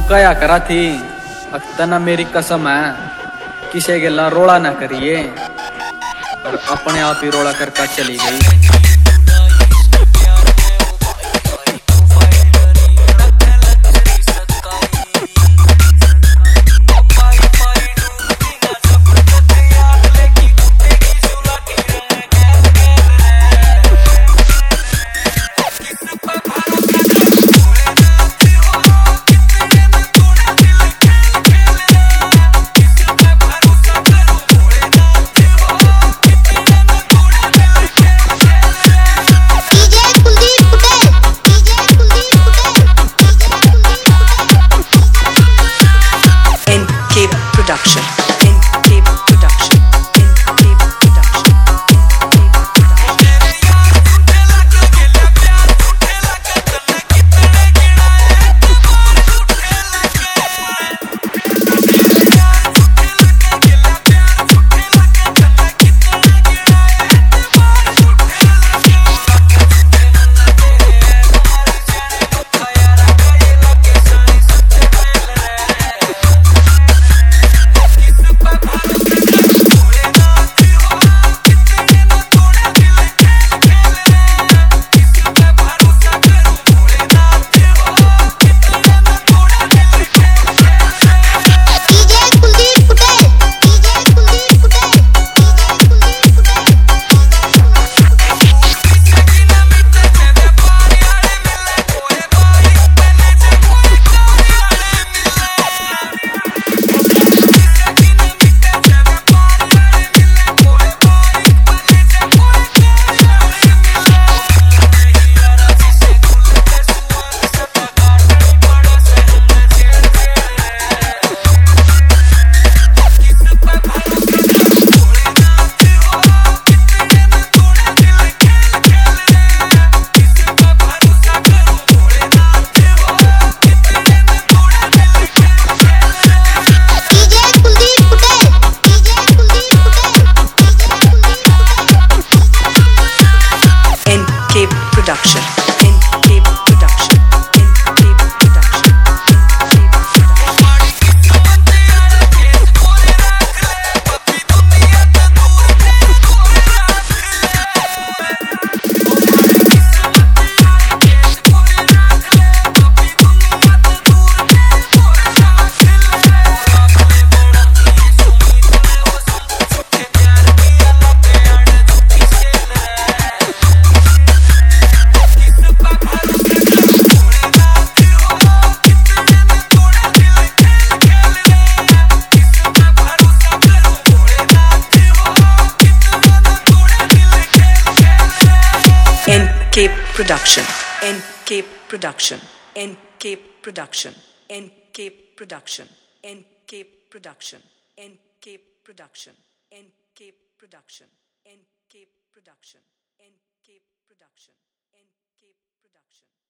कया करा थी अक्तना मेरी कसम है किसे गिला रोड़ा ना करिए, और अपने आप ही रोड़ा करके चली गई। Production. NK Production. NK Production. Production. NK Production. NK Production. NK Production. NK Production. NK Production. NK Production. NK Production. NK Production. NK Production. NK Production. NK Production. NK Production.